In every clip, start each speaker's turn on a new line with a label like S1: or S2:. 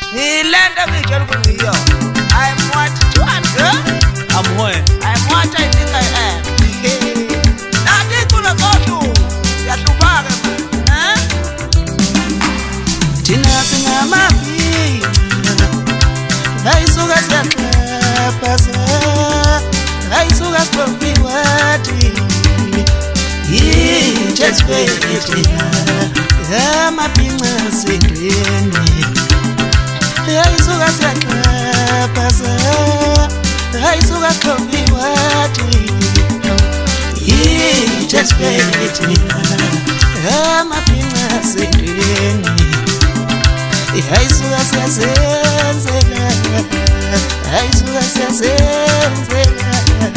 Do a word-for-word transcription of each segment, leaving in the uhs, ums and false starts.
S1: Ilanda ngitshela ukuthi yo I'm what you want girl.
S2: I'm what?
S1: I'm what I think I am. Nathi kula kodwa yahlupaka man. Thina singamabi. Ayisuka siyaqapha sa. Ayisuka siqoqi wathi. Yi just wait. Amapinqa sendweni. Ayisuka siyaqapha sa. Ayisuka siqoqi wathi. Yi just wait. Amapinqa sendweni. Ayisuka siyazenzela. Ayisuka siyazenzela.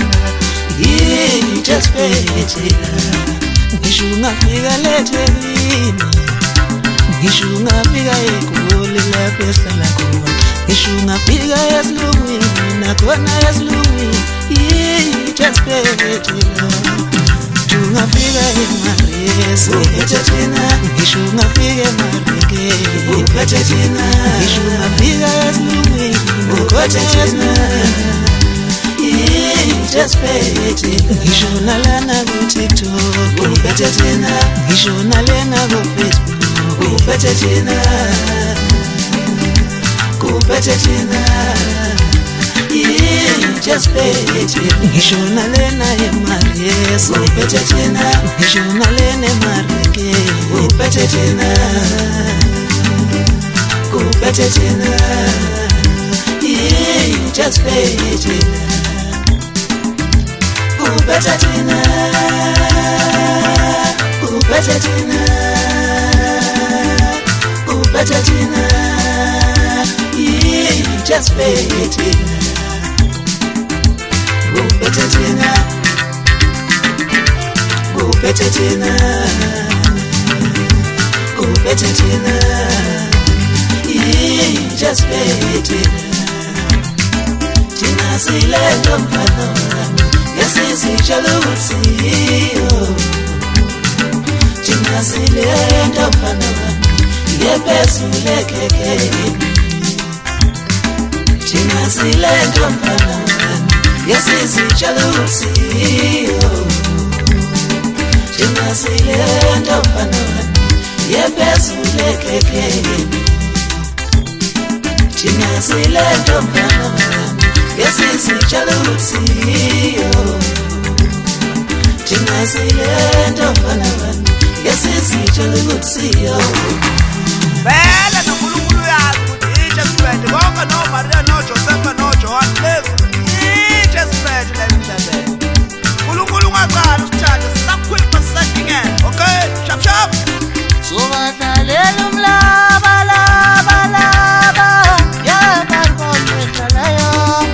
S1: Yi just wait. Ngisho ungafika lethini, ngisho ungafika eGoli lapho esihlala khona, ngisho ungafika esilungwini nakhona esilungwini, yi just wait. Ungafika eMarese uphethe thina, ngisho ungafika eMareke uphethe thina, ngisho ungafika esilungwini uphethe thina. Just wait. Ngisho nalana ku TikTok uphethe thina, ngisho nalena ku Facebook uphethe thina, kuphethe thina. Just wait. Ngisho nalena eMarese uphethe thina, ngisho nalena eMareke uphethe thina, kuphethe thina. Just wait. Kuphethe thina, kuphethe thina, kuphethe thina. Just wait. Kuphethe thina, kuphethe thina, kuphethe thina. Just wait. Thina silento mfana wami. Yesizitshela ukuthi yo thina silento mfana wami yephezulu ekhekeni. Thina silento mfana wami yesizitshela ukuthi yo thina silento mfana wami yephezulu ekhekeni. Thina silento mfana wami yesizitshela ukuthi yo thina silento mfana wami yesizitshela ukuthi yo. Vele noNkulunkulu uyazi ukuthi i-just wait konke noMaria noJosepha noJohn lezo i-just wait la emhlabeni. uNkulunkulu ungaqala usithande sisakhuluma sisadingela. Okay, shap shap. Sobadlalela umlaba laba laba ya barbontelayo.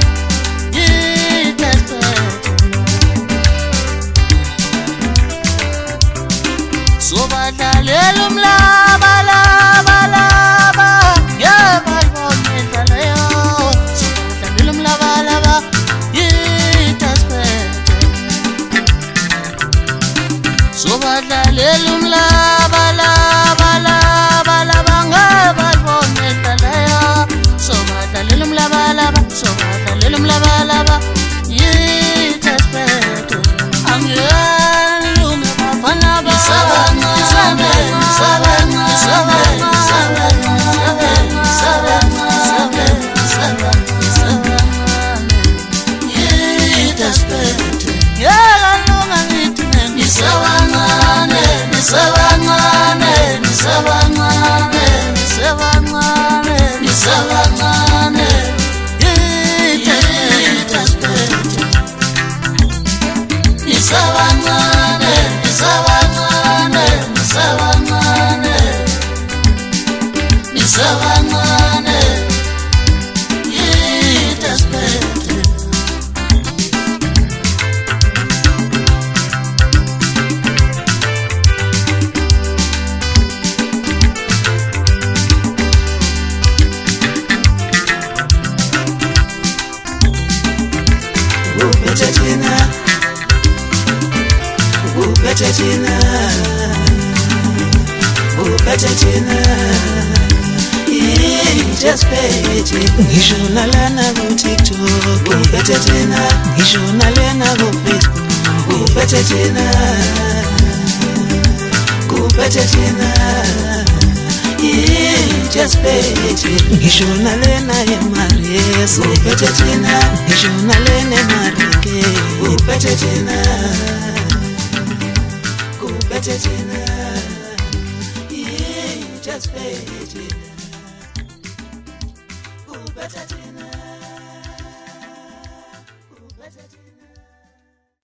S1: Sobadlalela umlaba laba laba ya barbontelayo. Sobadlalela umlaba laba yitaspete. Sobadlalela umlaba laba laba laba ngabarbontelayo. Sobadlalela umlaba laba, sobadlalela umlaba laba yitaspete. Angiyani ungabafana ba. Sabana, sabana, sabana, sabana, sabana, sabana, sabana, sabana. Yitaspete. Yala lunga nitine ni sabana, ni sabana, ni sabana, ni sabana, ni sabana. Yitaspete. Ni sabana. Savannah, yitaspete. Kuphethe thina, kuphethe thina, kuphethe thina. just page ngisho nalana ku TikTok uphethe thina ngisho nalena ku Facebook uphethe thina kuphethe thina yeah just page ngisho nalena eMaries uphethe thina ngisho nalena eMarike uphethe thina kuphethe thina yeah just page kuphethe